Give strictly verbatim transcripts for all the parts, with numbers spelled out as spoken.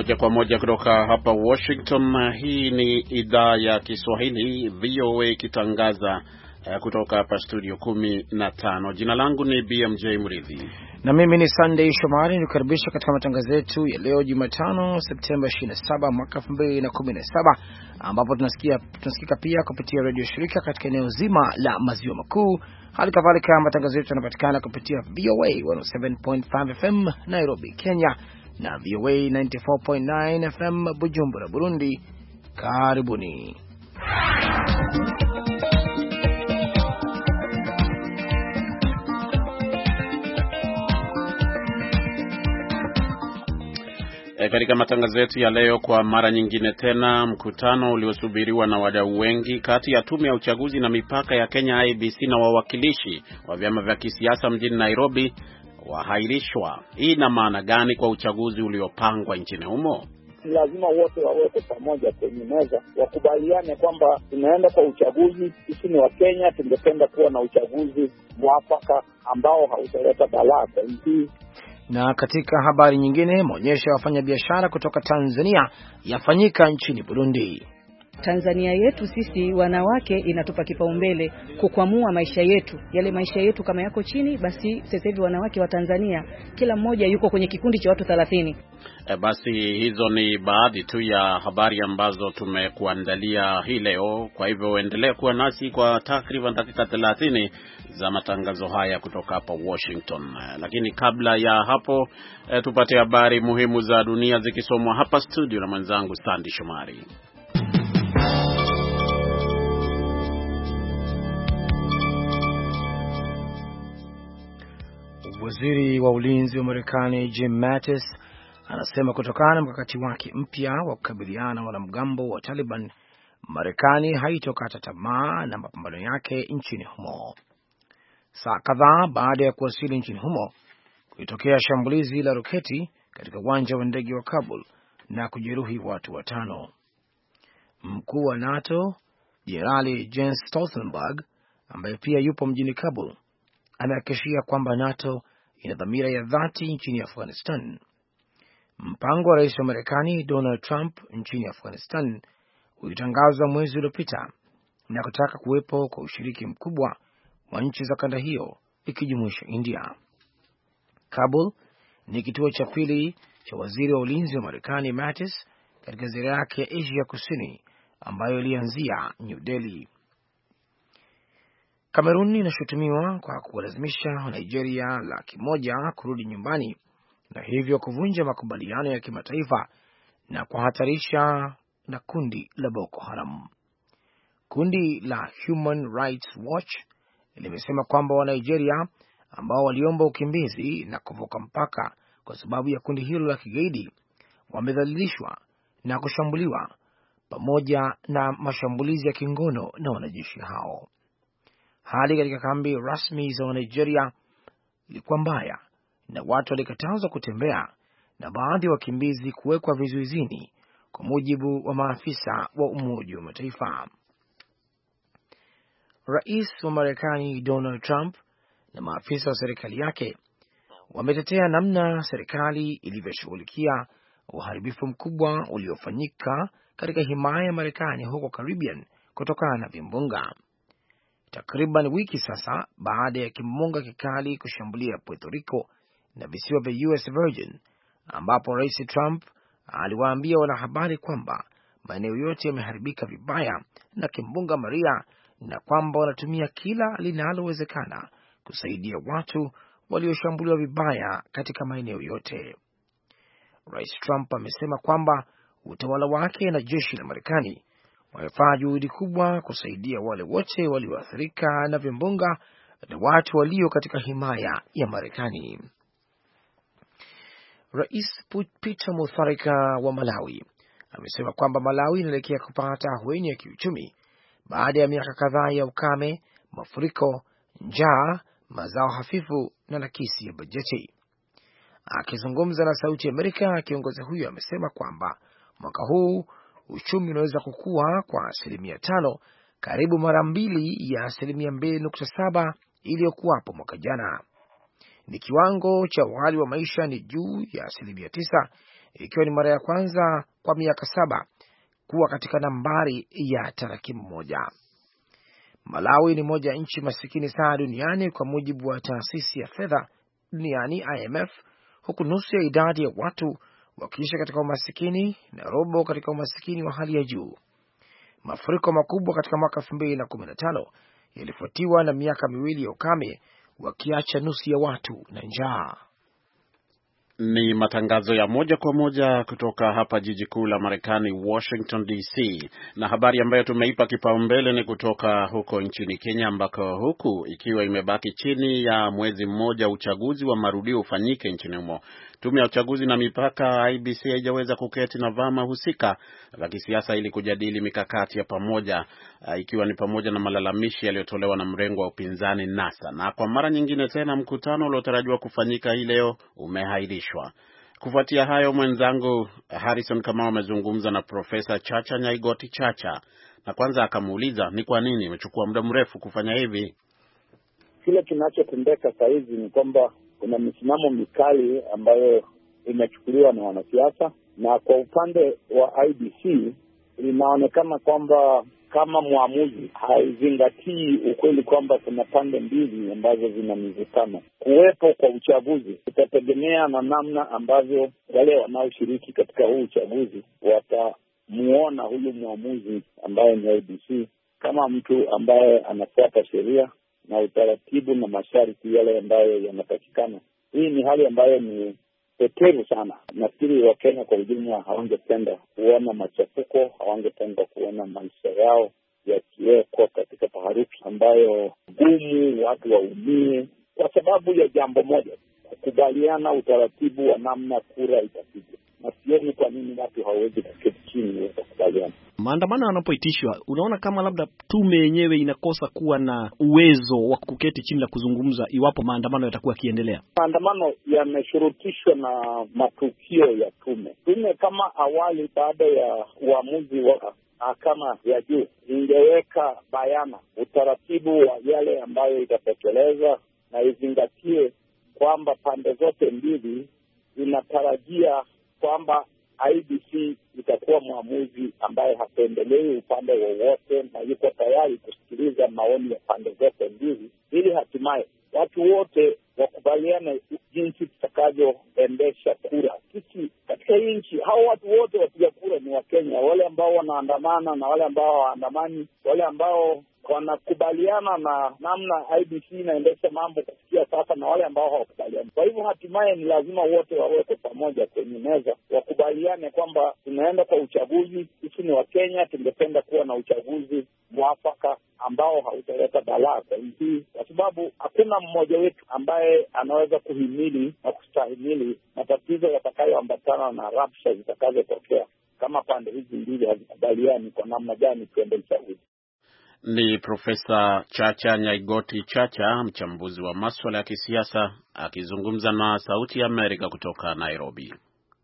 Moja kwa moja kutoka hapa Washington. Hii ni idhaa ya Kiswahili V O A ikitangaza uh, kutoka hapa studio kumi na tano. Jina langu ni B M J Mridhi. Na mimi ni Sunday Shomari, nikukaribisha katika matangazo yetu ya leo Jumatano Septemba ishirini na saba mwaka elfu mbili na kumi na saba, ambapo tunasikia tunasikika pia kupitia radio shirika katika eneo zima la Maziwa Makuu. Hali kadhalika matangazo yetu yanapatikana kupitia V O A one oh seven point five F M Nairobi, Kenya, na V O A ninety-four point nine F M Bujumbura, Burundi. Karibuni. E, katika matangazo yetu ya leo, kwa mara nyingine tena, mkutano uliosubiriwa na wadau wengi kati ya tume ya uchaguzi na mipaka ya Kenya I E B C na wawakilishi wa vyama vya kisiasa mjini Nairobi wahairishwa. Hii ina maana gani kwa uchaguzi uliopangwa nchini humo? Lazima wote waweke pamoja kwenye meza, wakubaliane kwamba tunaenda kwa uchaguzi. Sisi ni wa Kenya, tungependa kuwa na uchaguzi mwafaka ambao hautaleta balaa kwa nchi. Na katika habari nyingine, maonyesho ya wafanyabiashara kutoka Tanzania yafanyika nchini Burundi. Tanzania yetu sisi wanawake inatupa kipaumbele kukwamua maisha yetu. Yale maisha yetu kama yako chini, basi sasa hivi wanawake wa Tanzania kila mmoja yuko kwenye kikundi cha watu thelathini. E, basi hizo ni baadhi tu ya habari ambazo tumekuandalia hii leo. Kwa hivyo endelee kuwa nasi kwa takriban dakika thelathini za matangazo haya kutoka hapa Washington. Lakini kabla ya hapo, e, tupate habari muhimu za dunia zikisomwa hapa studio na mwenzangu Sandy Shomari. Waziri wa ulinzi wa Marekani Jim Mattis anasema kutokana na mkakati wake mpya wa kukabiliana na wanamgambo wa Taliban, Marekani haitokata tamaa na mapambano yake nchini humo. Saa kadhaa baada ya kuwasili nchini humo, kulitokea shambulizi la roketi katika uwanja wa ndege wa Kabul na kujeruhi watu watano. Mkuu wa NATO Jenerali Jens Stoltenberg, ambaye pia yupo mjini Kabul, amehakikishia kwamba NATO ina dhamira ya dhati nchini Afghanistan. Mpango wa rais wa Marekani Donald Trump nchini Afghanistan ulitangazwa mwezi uliopita na kutaka kuwepo kwa ushiriki mkubwa wa nchi za kanda hiyo ikijumuisha India. Kabul ni kituo cha pili cha waziri wa ulinzi wa Marekani Mattis katika ziara yake ya Asia Kusini ambayo ilianzia New Delhi. Kamerun inashutumiwa kwa kuwalazimisha Nigeria laki moja kurudi nyumbani na hivyo kuvunja makubaliano ya kimataifa na kuhatarisha na kundi la Boko Haram. Kundi la Human Rights Watch limesema kwamba wa Nigeria ambao waliomba ukimbizi na kuvuka mpaka kwa sababu ya kundi hilo la kigaidi wamedhalilishwa na kushambuliwa pamoja na mashambulizi ya kingono na wanajeshi hao. Hali katika kambi rasmi za Nigeria ilikuwa mbaya na watu walikatazwa kutembea na baadhi ya wakimbizi kuwekwa vizuizini, kwa mujibu wa maafisa wa Umoja wa Mataifa. Rais wa Marekani Donald Trump na maafisa wa serikali yake wametetea namna serikali ilivyoshughulikia uharibifu mkubwa uliofanyika katika himaya ya Marekani huko Caribbean kutokana na vimbunga. Takriban wiki sasa baada ya kimbunga kikali kushambulia Puerto Rico na visiwa vya U S Virgin, ambapo Rais Trump aliwaambia wanahabari kwamba maeneo yote yameharibika vibaya na kimbunga Maria na kwamba wanatumia kila linalowezekana kusaidia watu walioshambuliwa vibaya katika maeneo yote. Rais Trump amesema kwamba utawala wake na jeshi la Marekani wamefanya juhudi kubwa kusaidia wale wote walioathirika na vimbunga na watu walio katika himaya ya Marekani. Rais Peter Mutharika wa Malawi amesema kwamba Malawi inaelekea kupata ahueni ya kiuchumi baada ya miaka kadhaa ya ukame, mafuriko, njaa, mazao hafifu na nakisi ya bajeti. Akizungumza na Sauti ya Amerika, kiongozi huyo amesema kwamba mwaka huu uchumi unaweza kukua kwa asilimia tano, karibu mara mbili ya asilimia mbili nukta saba iliyokuwapo mwaka jana. Ni kiwango cha wali wa maisha ni juu ya asilimia tisa, ikiwa ni mara ya kwanza kwa miaka saba kuwa katika nambari ya tarakimu moja. Malawi ni moja ya nchi masikini sana duniani kwa mujibu wa taasisi ya fedha duniani I M F, huku nusu ya idadi ya watu wakiishi katika umasikini na robo katika umasikini wa hali ya juu. Mafuriko makubwa katika mwaka elfu mbili na kumi na tano yalifuatiwa na miaka miwili ya ukame, wakiacha nusu ya watu na njaa. Ni matangazo ya moja kwa moja kutoka hapa jiji kuu la Marekani, Washington D C, na habari ambayo tumeipa kipaumbele ni kutoka huko nchini Kenya, ambako huku ikiwa imebaki chini ya mwezi mmoja uchaguzi wa marudio ufanyike nchini humo, tume ya uchaguzi na mipaka I B C haijaweza kuketi na vyama husika vya kisiasa ili kujadili mikakati ya pamoja, uh, ikiwa ni pamoja na malalamishi yaliyotolewa na mrengo wa upinzani NASA. Na kwa mara nyingine tena mkutano uliotarajiwa kufanyika hii leo umehairishwa. Kufuatia hayo, mwenzangu Harrison Kamau amezungumza na Profesa Chacha Nyaigoti Chacha, na kwanza akamuuliza ni kwa nini imechukua muda mrefu kufanya hivi. Kile kinachotendeka sasa hivi ni kwamba kuna misimamo mikali ambayo imechukuliwa na wanasiasa, na kwa upande wa I B C inaonekana kwamba kama muamuzi haizingatii ukweli kwamba kuna pande mbili ambazo zina mivutano. Kuwepo kwa uchaguzi itategemea na namna ambavyo wale wanaoshiriki katika huu uchaguzi watamuona huyu muamuzi ambaye ni I B C kama mtu ambaye anafuata sheria na utaratibu na masharti yale ambayo yanapatikana. Hii ni hali ambayo ni petevu sana. Nafikiri Wakenya kwa ujumla hawangependa kuona machafuko, hawangependa kuona maisha yao yakiwekwa katika taharuki ambayo gumu, watu waumie kwa sababu ya jambo moja, kukubaliana utaratibu wa namna kura itapigwa. Na sioni kwa nini watu hawawezi kuketi chini wakakubaliana. Maandamano yanapoitishwa, unaona kama labda tume yenyewe inakosa kuwa na uwezo wa kuketi chini na kuzungumza iwapo maandamano yatakuwa yakiendelea? Maandamano yameshurutishwa na matukio ya tume. Tume kama awali baada ya uamuzi wa mahakama ya juu ingeweka bayana utaratibu wa yale ambayo itatekeleza na izingatie kwamba pande zote mbili zinatarajia kwamba I B C itakuwa mwamuzi ambaye hapendelei upande wowote na yuko tayari kusikiliza maoni ya pande zote mbili, ili hatimaye watu wote wakubaliane jinsi tutakavyoendesha kura. Sisi katika hii nchi, hao watu wote wapiga kura ni Wakenya, wale ambao wanaandamana na wale ambao hawaandamani, wale ambao wanakubaliana na namna I B C inaendesha mambo kufikia sasa na wale ambao hawakubaliani. Kwa hivyo hatimaye ni lazima wote waweke pamoja kwenye meza, wakubaliane kwamba tunaenda kwa uchaguzi. Sisi ni Wakenya, tungependa kuwa na uchaguzi mwafaka ambao hautaleta balaa kwa nchi, kwa sababu hakuna mmoja wetu ambaye anaweza kuhimili na kustahimili matatizo yatakayoambatana na rabsha zitakazotokea kama pande hizi mbili hazikubaliani kwa namna gani tuende uchaguzi. Ni Profesa Chacha Nyaigoti Chacha, mchambuzi wa masuala ya kisiasa, akizungumza na Sauti ya Amerika kutoka Nairobi.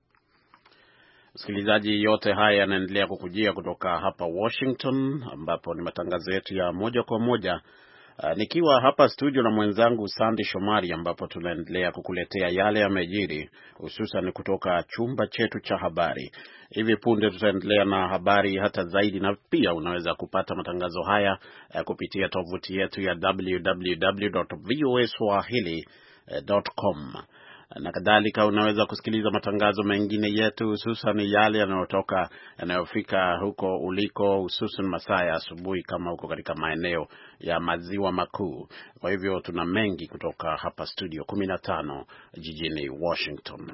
Msikilizaji, yote haya yanaendelea kukujia kutoka hapa Washington, ambapo ni matangazo yetu ya moja kwa moja. Uh, nikiwa hapa studio na mwenzangu Sandy Shomari, ambapo tunaendelea kukuletea yale yamejiri, hususan kutoka chumba chetu cha habari. Hivi punde tutaendelea na habari hata zaidi, na pia unaweza kupata matangazo haya uh, kupitia tovuti yetu ya w w w dot v o a swahili dot com. Na kadhalika unaweza kusikiliza matangazo mengine yetu, hususan yale yanayotoka yanayofika huko uliko, hususan masaa ya asubuhi kama huko katika maeneo ya maziwa makuu. Kwa hivyo tuna mengi kutoka hapa studio kumi na tano jijini Washington.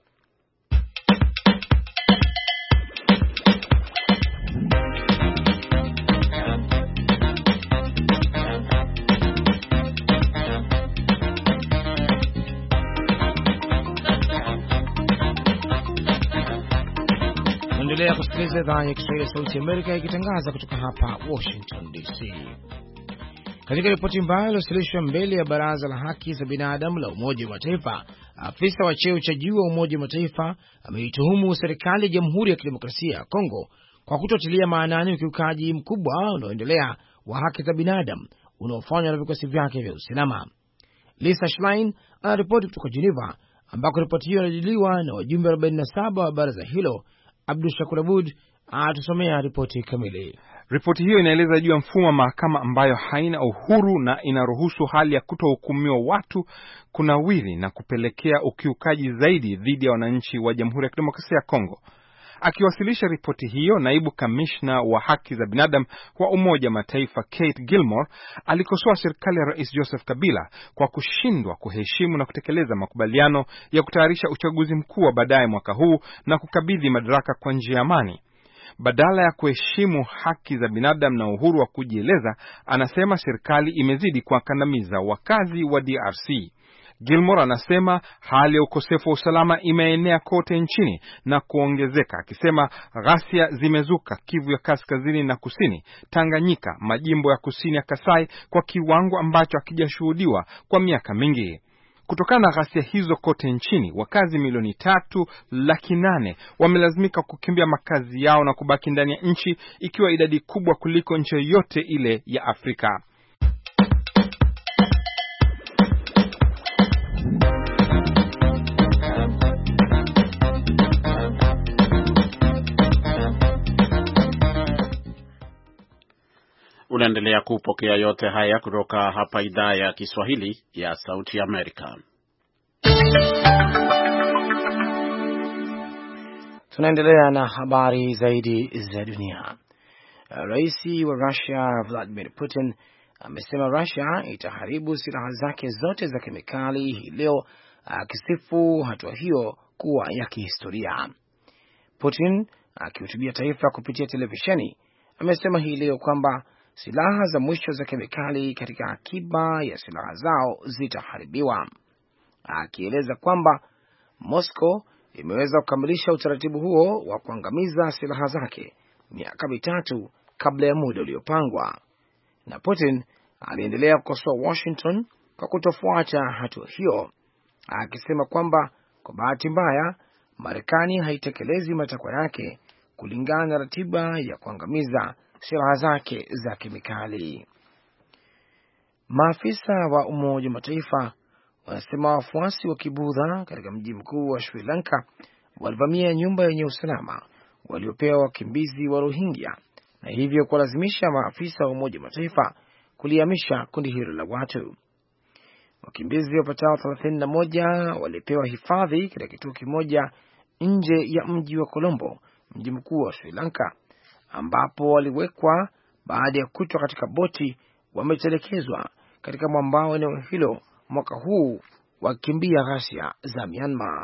Endelea kusikiliza idhaa ya Kiswahili ya Sauti ya Amerika ikitangaza kutoka hapa Washington D C. Katika ripoti mbaya iliyowasilishwa mbele ya Baraza la Haki za Binadamu la Umoja wa Mataifa, afisa wa cheo cha juu wa Umoja wa Mataifa ameituhumu serikali ya Jamhuri ya Kidemokrasia ya Kongo kwa kutotilia maanani ukiukaji mkubwa unaoendelea wa haki za binadamu unaofanywa na vikosi vyake vya usalama. Lisa Schlein anaripoti kutoka Geneva, ambako ripoti hiyo inajadiliwa na wajumbe arobaini na saba wa baraza hilo. Abdul Shakur Abud atusomea ripoti kamili. Ripoti hiyo inaeleza juu ya mfumo wa mahakama ambayo haina uhuru na inaruhusu hali ya kutohukumiwa watu kunawiri na kupelekea ukiukaji zaidi dhidi ya wananchi wa Jamhuri ya Kidemokrasia ya Kongo. Akiwasilisha ripoti hiyo, naibu kamishna wa haki za binadamu wa Umoja Mataifa Kate Gilmore alikosoa serikali ya Rais Joseph Kabila kwa kushindwa kuheshimu na kutekeleza makubaliano ya kutayarisha uchaguzi mkuu wa baadaye mwaka huu na kukabidhi madaraka kwa njia ya amani. Badala ya kuheshimu haki za binadamu na uhuru wa kujieleza, anasema serikali imezidi kuwakandamiza wakazi wa D R C. Gilmore anasema hali ya ukosefu wa usalama imeenea kote nchini na kuongezeka, akisema ghasia zimezuka Kivu ya kaskazini na kusini, Tanganyika, majimbo ya kusini ya Kasai kwa kiwango ambacho hakijashuhudiwa kwa miaka mingi. Kutokana na ghasia hizo kote nchini, wakazi milioni tatu laki nane wamelazimika kukimbia makazi yao na kubaki ndani ya nchi, ikiwa idadi kubwa kuliko nchi yoyote ile ya Afrika. Unaendelea kupokea yote haya kutoka hapa idhaa ya Kiswahili ya Sauti ya Amerika. Tunaendelea na habari zaidi za dunia. Rais wa Russia Vladimir Putin amesema Russia itaharibu silaha zake zote za kemikali hii leo, akisifu hatua hiyo kuwa ya kihistoria. Putin akihutubia taifa kupitia televisheni amesema hii leo kwamba silaha za mwisho za kemikali katika akiba ya silaha zao zitaharibiwa, akieleza kwamba Moscow imeweza kukamilisha utaratibu huo wa kuangamiza silaha zake miaka mitatu kabla ya muda uliopangwa. Na Putin aliendelea kukosoa Washington kwa kutofuata hatua hiyo, akisema kwamba kwa bahati mbaya Marekani haitekelezi matakwa yake kulingana na ratiba ya kuangamiza silaha zake za kemikali. Maafisa wa Umoja wa Mataifa wanasema wafuasi wa Kibudha katika mji mkuu wa Sri Lanka walivamia nyumba yenye usalama waliopewa wakimbizi wa Rohingya na hivyo kuwalazimisha maafisa wa Umoja wa Mataifa kulihamisha kundi hilo la watu. Wakimbizi wapatao thelathini na moja walipewa hifadhi katika kituo kimoja nje ya mji wa Colombo, mji mkuu wa Sri Lanka, ambapo waliwekwa baada ya kutwa katika boti wametelekezwa katika mwambao eneo hilo mwaka huu wakikimbia ghasia za Myanmar.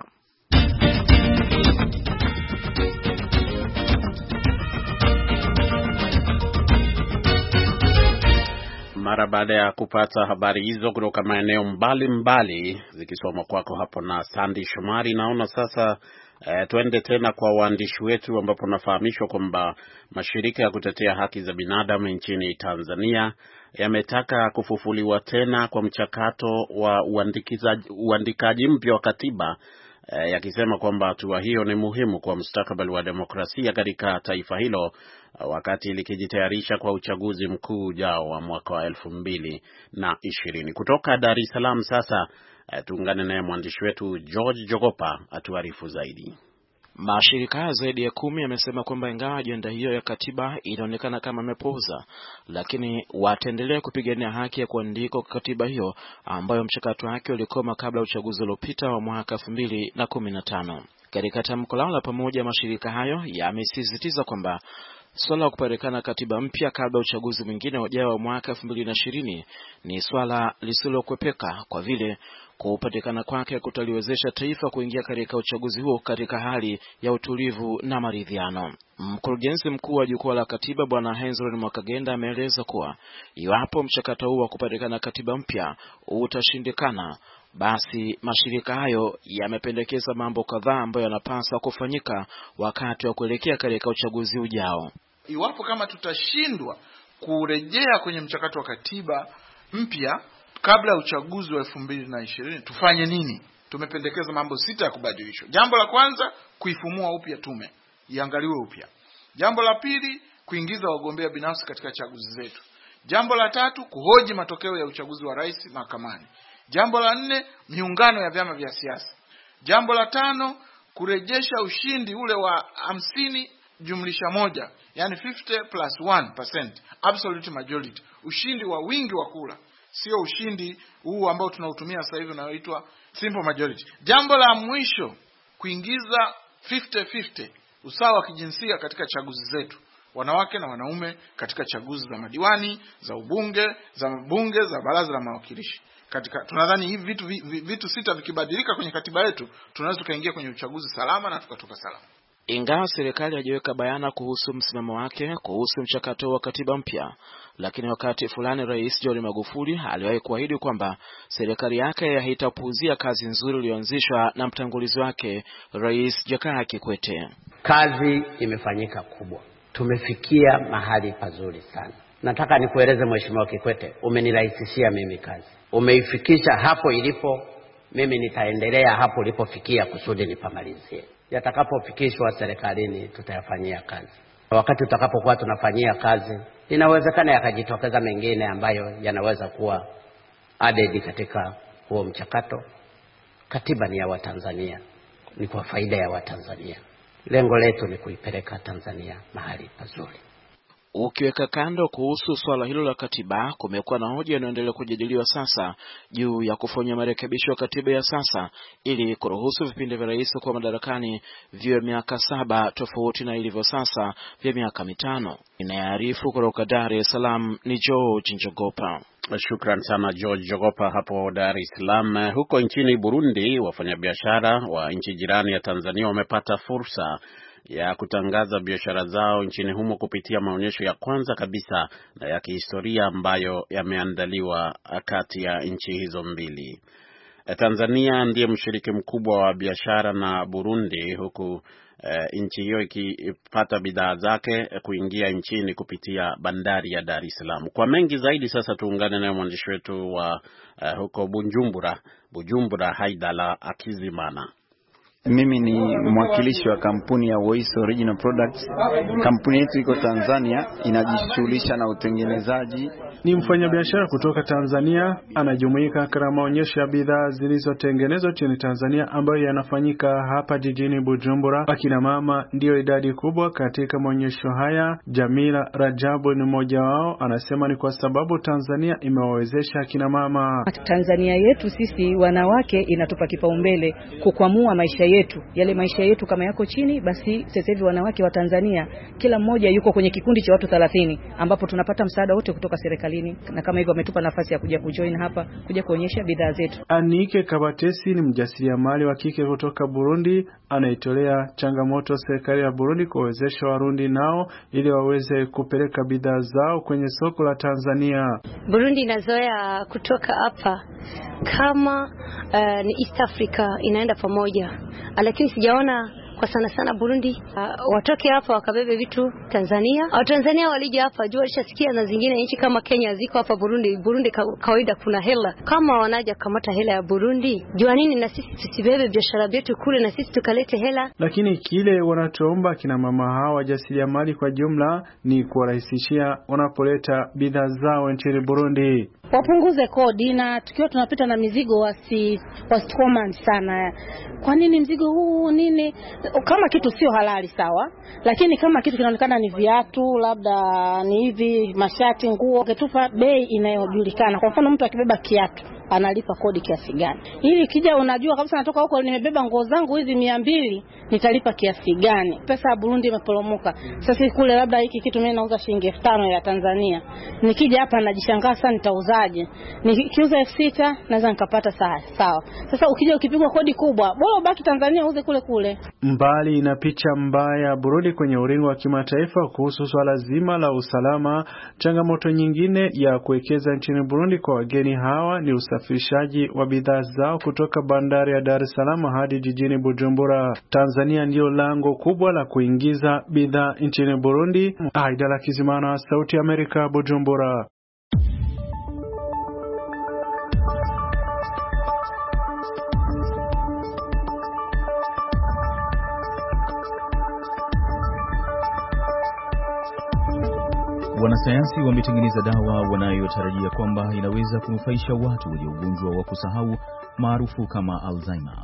Mara baada ya kupata habari hizo kutoka maeneo mbalimbali zikisomwa kwako hapo na Sandy Shomari, naona sasa E, tuende tena kwa waandishi wetu ambapo nafahamishwa kwamba mashirika ya kutetea haki za binadamu nchini Tanzania yametaka kufufuliwa tena kwa mchakato wa uandikaji mpya wa katiba, e, yakisema kwamba hatua hiyo ni muhimu kwa mustakabali wa demokrasia katika taifa hilo wakati likijitayarisha kwa uchaguzi mkuu ujao wa mwaka wa elfu mbili na ishirini. Kutoka Dar es Salaam sasa tuungane naye mwandishi wetu George Jogopa atuarifu zaidi. Mashirika zaidi ya kumi yamesema kwamba ingawa ajenda hiyo ya katiba inaonekana kama imepuuza, lakini wataendelea kupigania haki ya kuandikwa kwa katiba hiyo ambayo mchakato wake ulikoma kabla uchaguzi uliopita wa mwaka elfu mbili na kumi na tano. Katika tamko lao la pamoja, mashirika hayo yamesisitiza kwamba swala la kupatikana katiba mpya kabla uchaguzi mwingine ujao wa mwaka elfu mbili na ishirini ni swala lisilokwepeka kwa vile kupatikana kwake kutaliwezesha taifa kuingia katika uchaguzi huo katika hali ya utulivu na maridhiano. Mkurugenzi mkuu wa Jukwaa la Katiba Bwana Henzron Mwakagenda ameeleza kuwa iwapo mchakato huu wa kupatikana katiba mpya utashindikana, basi mashirika hayo yamependekeza mambo kadhaa ambayo yanapaswa kufanyika wakati wa kuelekea katika uchaguzi ujao. Iwapo kama tutashindwa kurejea kwenye mchakato wa katiba mpya kabla ya uchaguzi wa elfu mbili na ishirini, tufanye nini? Tumependekeza mambo sita ya kubadilishwa. Jambo la kwanza, kuifumua upya tume, iangaliwe upya. Jambo la pili, kuingiza wagombea binafsi katika chaguzi zetu. Jambo la tatu, kuhoji matokeo ya uchaguzi wa rais mahakamani. Jambo la nne, miungano ya vyama vya siasa. Jambo la tano, kurejesha ushindi ule wa hamsini jumlisha moja, yani fifty plus one percent absolute majority, ushindi wa wingi wa kula, sio ushindi huu ambao tunautumia sasa hivi unaoitwa simple majority. Jambo la mwisho, kuingiza fifty fifty, usawa wa kijinsia katika chaguzi zetu, wanawake na wanaume katika chaguzi za madiwani, za ubunge, za bunge, za baraza la mawakilishi. Katika tunadhani hivi vitu vitu sita vikibadilika kwenye katiba yetu, tunaweza kuingia kwenye uchaguzi salama na tukatoka salama. Ingawa serikali haijawaeka bayana kuhusu msimamo wake kuhusu mchakato wa katiba mpya, lakini wakati fulani Rais John Magufuli aliwahi kuahidi kwamba serikali yake haitapuuzia kazi nzuri iliyoanzishwa na mtangulizi wake Rais Jakaya Kikwete. Kazi imefanyika kubwa. Tumefikia mahali pazuri sana. Nataka nikueleze Mheshimiwa Kikwete, umenirahisishia mimi kazi. Umeifikisha hapo ilipo, mimi nitaendelea hapo ilipofikia kusudi nipamalizie. Yatakapofikishwa serikalini tutayafanyia kazi. Wakati tutakapokuwa tunafanyia kazi, inawezekana yakajitokeza mengine ambayo yanaweza kuwa added katika huo mchakato. Katiba ni ya Watanzania, ni kwa faida ya Watanzania. Lengo letu ni kuipeleka Tanzania mahali pazuri. Ukiweka kando kuhusu swala hilo la katiba, kumekuwa na hoja inayoendelea kujadiliwa sasa juu ya kufanya marekebisho ya katiba ya sasa ili kuruhusu vipindi vya rais kwa madarakani viwe miaka saba tofauti na ilivyo sasa vya miaka mitano. Inaarifu kutoka Dar es Salaam ni George Njogopa. Shukran sana George Njogopa hapo Dar es Salaam. Huko nchini Burundi, wafanyabiashara wa nchi jirani ya Tanzania wamepata fursa ya kutangaza biashara zao nchini humo kupitia maonyesho ya kwanza kabisa na ya kihistoria ambayo yameandaliwa kati ya nchi hizo mbili. Tanzania ndiye mshiriki mkubwa wa biashara na Burundi, huku e, nchi hiyo ikipata bidhaa zake kuingia nchini kupitia bandari ya Dar es Salaam. Kwa mengi zaidi sasa tuungane na mwandishi wetu wa e, huko Bujumbura, Bujumbura Haidala Akizimana. Mimi ni mwakilishi wa kampuni ya Voice Original Products. Kampuni yetu iko Tanzania, inajishughulisha na utengenezaji. Ni mfanyabiashara kutoka Tanzania, anajumuika katika maonyesho ya bidhaa zilizotengenezwa nchini Tanzania ambayo yanafanyika hapa jijini Bujumbura. Akina mama ndio idadi kubwa katika maonyesho haya. Jamila Rajabu ni mmoja wao, anasema ni kwa sababu Tanzania imewawezesha akina mama. Tanzania yetu sisi wanawake inatupa kipaumbele kukwamua maisha yetu. Yale maisha yetu kama yako chini, basi sasa hivi wanawake wa Tanzania kila mmoja yuko kwenye kikundi cha watu thelathini ambapo tunapata msaada wote kutoka serikalini, na kama hivyo ametupa nafasi ya kuja kujoin hapa kuja kuonyesha bidhaa zetu. Anike Kabatesi ni mjasiriamali wa kike kutoka Burundi, anaitolea changamoto serikali ya Burundi kuwezesha Warundi nao ili waweze kupeleka bidhaa zao kwenye soko la Tanzania. Burundi inazoea kutoka hapa kama uh, ni East Africa inaenda pamoja, lakini sijaona kwa sana sana Burundi uh, watoke hapa wakabebe vitu Tanzania. Au Tanzania walija hapa jua lishasikia na zingine nchi kama Kenya ziko hapa Burundi. Burundi kawaida kuna hela. Kama wanaja kamata hela ya Burundi, jua nini na sisi tusibebe biashara yetu kule na sisi tukalete hela. Lakini kile wanatuomba kina mama hawa wajasiriamali kwa jumla ni kuwarahisishia wanapoleta bidhaa zao nchini Burundi. Wapunguze kodi, na tukiwa tunapita na mizigo wasi wasicommand sana. Kwa nini mzigo huu nini? Kama kitu sio halali sawa, lakini kama kitu kinaonekana ni viatu, labda ni hivi mashati, nguo, ketupa bei inayojulikana. Kwa mfano mtu akibeba kiatu analipa kodi kiasi gani? Ili kija unajua kabisa natoka huko nimebeba nguo zangu hizi mia mbili, nitalipa kiasi gani? Pesa ya Burundi imeporomoka. Sasa kule labda hiki kitu mimi nauza shilingi elfu tano ya Tanzania. Nikija hapa najishangaa sana nitauzaje? Nikiuza elfu sita naweza nikapata sawa. Sawa. Sasa ukija ukipigwa kodi kubwa, bora ubaki Tanzania uze kule kule. Mbali na picha mbaya Burundi kwenye ulingo wa kimataifa kuhusu swala zima la usalama, changamoto nyingine ya kuwekeza nchini Burundi kwa wageni hawa ni usafirishaji wa bidhaa zao kutoka bandari ya Dar es Salaam hadi jijini Bujumbura. Tanzania ndio lango kubwa la kuingiza bidhaa nchini Burundi. Haidala Kizimana, Sauti ya Amerika, Bujumbura. Wanasayansi wametengeneza dawa wanayotarajia kwamba inaweza kunufaisha watu wenye ugonjwa wa kusahau maarufu kama Alzheimer.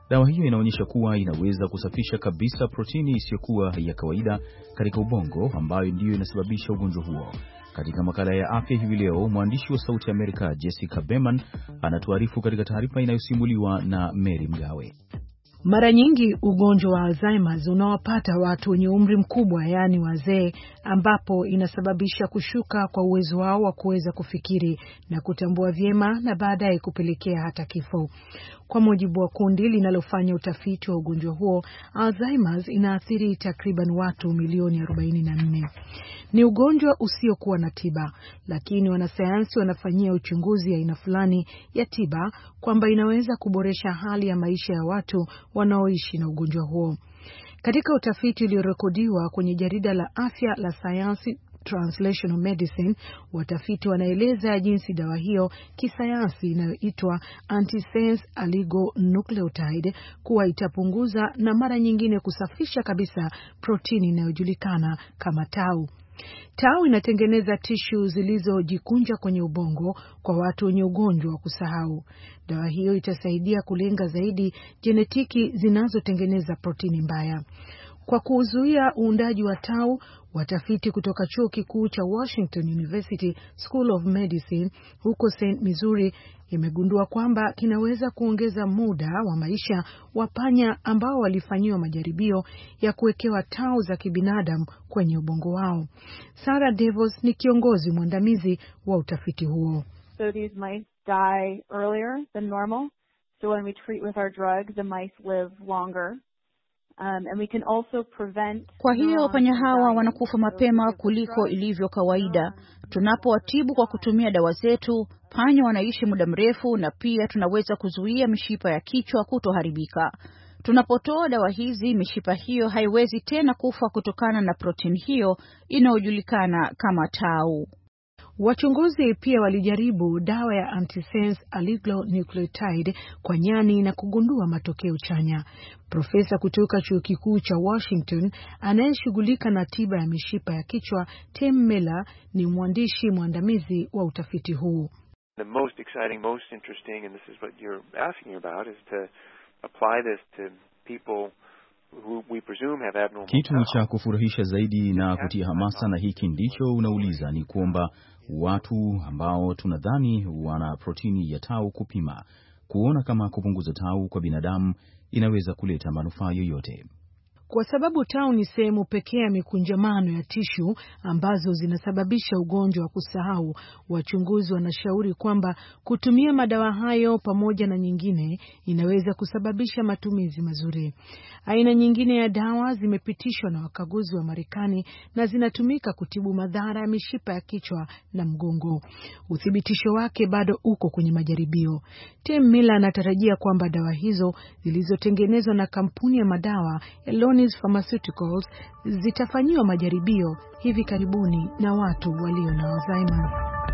Dawa hiyo inaonyesha kuwa inaweza kusafisha kabisa protini isiyokuwa ya kawaida katika ubongo ambayo ndiyo inasababisha ugonjwa huo. Katika makala ya afya hivi leo, mwandishi wa Sauti ya Amerika Jessica Berman anatuarifu katika taarifa inayosimuliwa na Mary Mgawe. Mara nyingi ugonjwa wa Alzheimer's unawapata watu wenye umri mkubwa, yaani wazee, ambapo inasababisha kushuka kwa uwezo wao wa kuweza kufikiri na kutambua vyema na baadaye kupelekea hata kifo. Kwa mujibu wa kundi linalofanya utafiti wa ugonjwa huo, Alzheimer's inaathiri takriban watu milioni arobaini na nne. Ni ugonjwa usiokuwa na tiba, lakini wanasayansi wanafanyia uchunguzi aina fulani ya tiba kwamba inaweza kuboresha hali ya maisha ya watu wanaoishi na ugonjwa huo. Katika utafiti uliorekodiwa kwenye jarida la afya la Science Translational Medicine, watafiti wanaeleza jinsi dawa hiyo kisayansi inayoitwa antisense oligonucleotide kuwa itapunguza na mara nyingine kusafisha kabisa protini inayojulikana kama tau. Tau inatengeneza tishu zilizojikunja kwenye ubongo kwa watu wenye ugonjwa wa kusahau. Dawa hiyo itasaidia kulenga zaidi jenetiki zinazotengeneza protini mbaya. Kwa kuzuia uundaji wa tau, watafiti kutoka chuo kikuu cha Washington University School of Medicine huko Saint Missouri imegundua kwamba kinaweza kuongeza muda wa maisha wa panya ambao walifanyiwa majaribio ya kuwekewa tau za kibinadamu kwenye ubongo wao. Sarah Devos ni kiongozi mwandamizi wa utafiti huo. So these mice die earlier than normal. So when we treat with our drug, the mice live longer. Um, and we can also prevent. Kwa hiyo panya hawa wanakufa mapema kuliko ilivyo kawaida. Tunapowatibu kwa kutumia dawa zetu, panya wanaishi muda mrefu na pia tunaweza kuzuia mishipa ya kichwa kutoharibika. Tunapotoa dawa hizi, mishipa hiyo haiwezi tena kufa kutokana na protini hiyo inayojulikana kama tau. Wachunguzi pia walijaribu dawa ya antisense oligonucleotide kwa nyani na kugundua matokeo chanya. Profesa kutoka chuo kikuu cha Washington anayeshughulika na tiba ya mishipa ya kichwa, Tim Miller, ni mwandishi mwandamizi wa utafiti huu. The most exciting, most interesting, and this is what you're asking about, is to apply this to people who we presume have abnormal. Kitu cha kufurahisha zaidi na kutia hamasa, na hiki ndicho unauliza, ni kwamba watu ambao tunadhani wana protini ya tau kupima, kuona kama kupunguza tau kwa binadamu inaweza kuleta manufaa yoyote. Kwa sababu tau ni sehemu pekee ya mikunjamano ya tishu ambazo zinasababisha ugonjwa wa kusahau, wachunguzi wanashauri kwamba kutumia madawa hayo pamoja na nyingine inaweza kusababisha matumizi mazuri. Aina nyingine ya dawa zimepitishwa na wakaguzi wa Marekani na zinatumika kutibu madhara ya mishipa ya kichwa na mgongo. Uthibitisho wake bado uko kwenye majaribio. Tim Miller anatarajia kwamba dawa hizo zilizotengenezwa na kampuni ya madawa Elonis Pharmaceuticals zitafanyiwa majaribio hivi karibuni na watu walio na Alzheimer.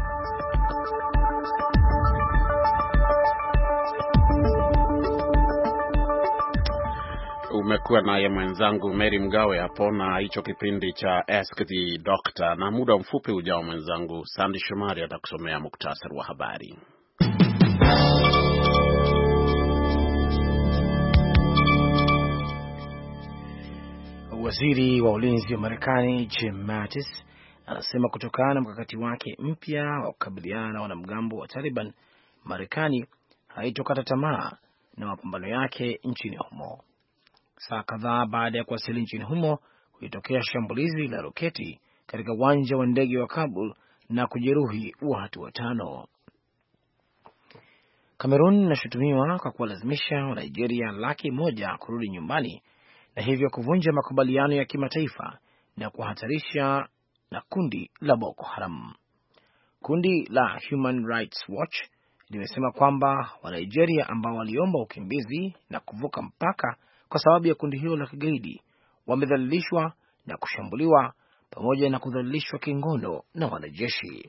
Umekuwa naye mwenzangu Mary Mgawe hapo na hicho kipindi cha Ask the Doctor, na muda mfupi ujao mwenzangu Sandy Shomari atakusomea muktasari wa habari. Waziri wa ulinzi wa Marekani Jim Mattis anasema kutokana na mkakati wake mpya wa kukabiliana na wanamgambo wa Taliban, Marekani haitokata tamaa na mapambano yake nchini humo. Saa kadhaa baada ya kuwasili nchini humo, kulitokea shambulizi la roketi katika uwanja wa ndege wa Kabul na kujeruhi watu watano. Kamerun inashutumiwa kwa kuwalazimisha wa Nigeria laki moja kurudi nyumbani na hivyo kuvunja makubaliano ya kimataifa na kuhatarisha na kundi la Boko Haram. Kundi la Human Rights Watch limesema kwamba wa Nigeria ambao waliomba ukimbizi na kuvuka mpaka kwa sababu ya kundi hilo la kigaidi wamedhalilishwa na kushambuliwa pamoja na kudhalilishwa kingono na wanajeshi.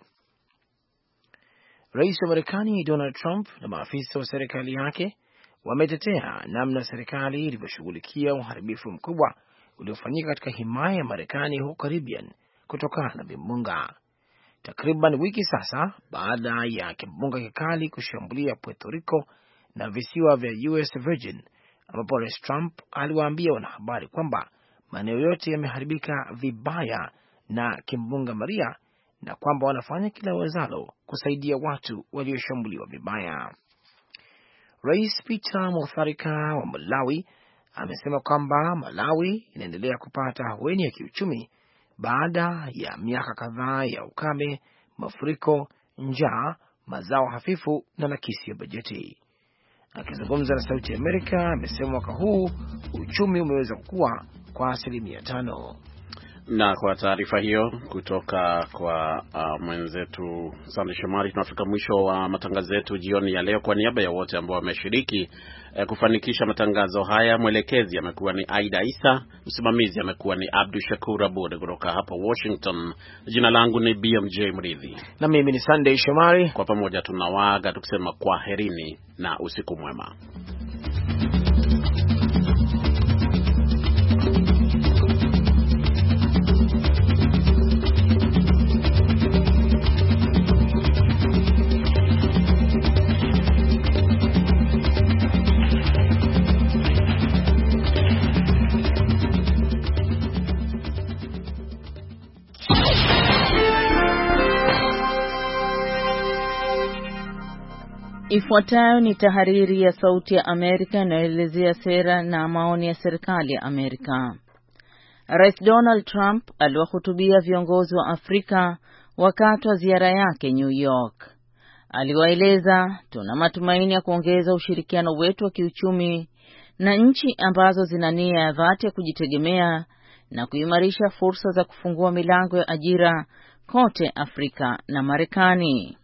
Rais wa Marekani Donald Trump na maafisa wa serikali yake wametetea namna serikali ilivyoshughulikia uharibifu mkubwa uliofanyika katika himaya ya Marekani huko Caribbean kutokana na vimbunga. Takriban wiki sasa baada ya kimbunga kikali kushambulia Puerto Rico na visiwa vya U S Virgin, ambapo Rais Trump aliwaambia wanahabari kwamba maeneo yote yameharibika vibaya na kimbunga Maria na kwamba wanafanya kila wawezalo kusaidia watu walioshambuliwa vibaya. Rais Peter Mutharika wa Malawi amesema kwamba Malawi inaendelea kupata ahueni ya kiuchumi baada ya miaka kadhaa ya ukame, mafuriko, njaa, mazao hafifu na nakisi ya bajeti. Akizungumza na Sauti ya Amerika, amesema mwaka huu uchumi umeweza kukua kwa asilimia tano. Na kwa taarifa hiyo kutoka kwa uh, mwenzetu Sande Shomari, tunafika mwisho wa matangazo yetu jioni ya leo. Kwa niaba ya wote ambao wameshiriki eh, kufanikisha matangazo haya, mwelekezi amekuwa ni Aida Isa, msimamizi amekuwa ni Abdul Shakur Abud kutoka hapa Washington. Jina langu ni B M J Mridhi na mimi ni Sande Shomari. Kwa pamoja tunawaaga tukisema kwaherini na usiku mwema. Ifuatayo ni tahariri ya Sauti ya Amerika inayoelezea sera na maoni ya serikali ya Amerika. Rais Donald Trump aliwahutubia viongozi wa Afrika wakati wa ziara yake New York. Aliwaeleza, tuna matumaini ya kuongeza ushirikiano wetu wa kiuchumi na nchi ambazo zina nia ya dhati ya kujitegemea na kuimarisha fursa za kufungua milango ya ajira kote Afrika na Marekani.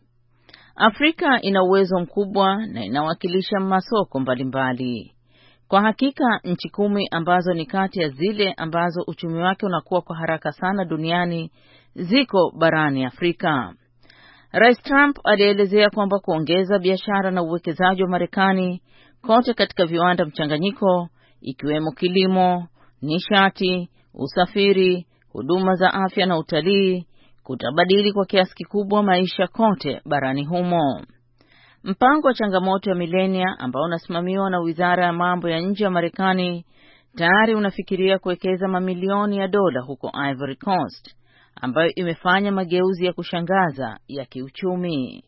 Afrika ina uwezo mkubwa na inawakilisha masoko mbalimbali. Kwa hakika nchi kumi ambazo ni kati ya zile ambazo uchumi wake unakuwa kwa haraka sana duniani ziko barani Afrika. Rais Trump alielezea kwamba kuongeza biashara na uwekezaji wa Marekani kote katika viwanda mchanganyiko ikiwemo kilimo, nishati, usafiri, huduma za afya na utalii kutabadili kwa kiasi kikubwa maisha kote barani humo. Mpango wa changamoto ya milenia ambao unasimamiwa na Wizara ya Mambo ya Nje ya Marekani tayari unafikiria kuwekeza mamilioni ya dola huko Ivory Coast, ambayo imefanya mageuzi ya kushangaza ya kiuchumi.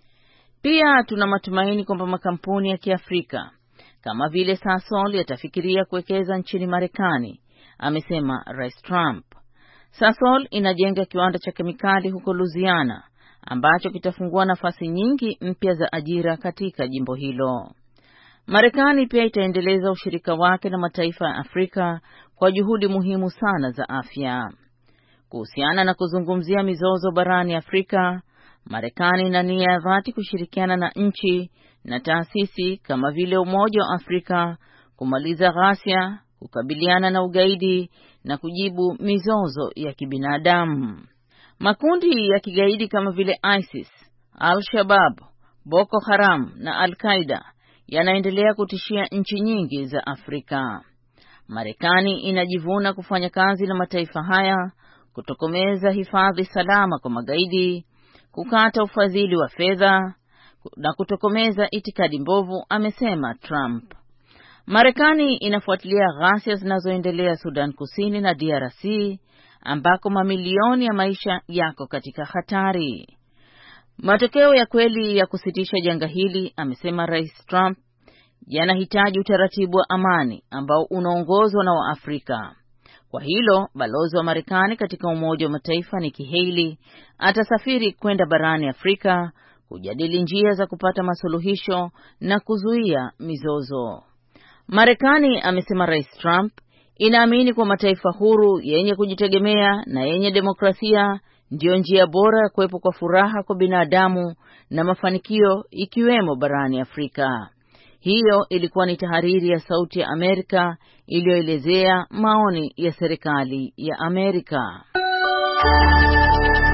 Pia tuna matumaini kwamba makampuni ya Kiafrika kama vile Sasol yatafikiria kuwekeza nchini Marekani, amesema Rais Trump. Sasol inajenga kiwanda cha kemikali huko Louisiana ambacho kitafungua nafasi nyingi mpya za ajira katika jimbo hilo. Marekani pia itaendeleza ushirika wake na mataifa ya Afrika kwa juhudi muhimu sana za afya. Kuhusiana na kuzungumzia mizozo barani Afrika, Marekani ina nia ya dhati kushirikiana na nchi na taasisi kama vile Umoja wa Afrika kumaliza ghasia, kukabiliana na ugaidi na kujibu mizozo ya kibinadamu. Makundi ya kigaidi kama vile ISIS, Al-Shabaab, Boko Haram na Al-Qaeda yanaendelea kutishia nchi nyingi za Afrika. Marekani inajivuna kufanya kazi na mataifa haya kutokomeza hifadhi salama kwa magaidi, kukata ufadhili wa fedha na kutokomeza itikadi mbovu, amesema Trump. Marekani inafuatilia ghasia zinazoendelea Sudan Kusini na D R C ambako mamilioni ya maisha yako katika hatari. Matokeo ya kweli ya kusitisha janga hili, amesema Rais Trump, yanahitaji utaratibu wa amani ambao unaongozwa na Waafrika. Kwa hilo, balozi wa Marekani katika Umoja wa Mataifa Nikki Haley atasafiri kwenda barani Afrika kujadili njia za kupata masuluhisho na kuzuia mizozo. Marekani, amesema Rais Trump, inaamini kwa mataifa huru yenye kujitegemea na yenye demokrasia ndiyo njia bora ya kuwepo kwa furaha kwa binadamu na mafanikio ikiwemo barani Afrika. Hiyo ilikuwa ni tahariri ya Sauti ya Amerika iliyoelezea maoni ya serikali ya Amerika.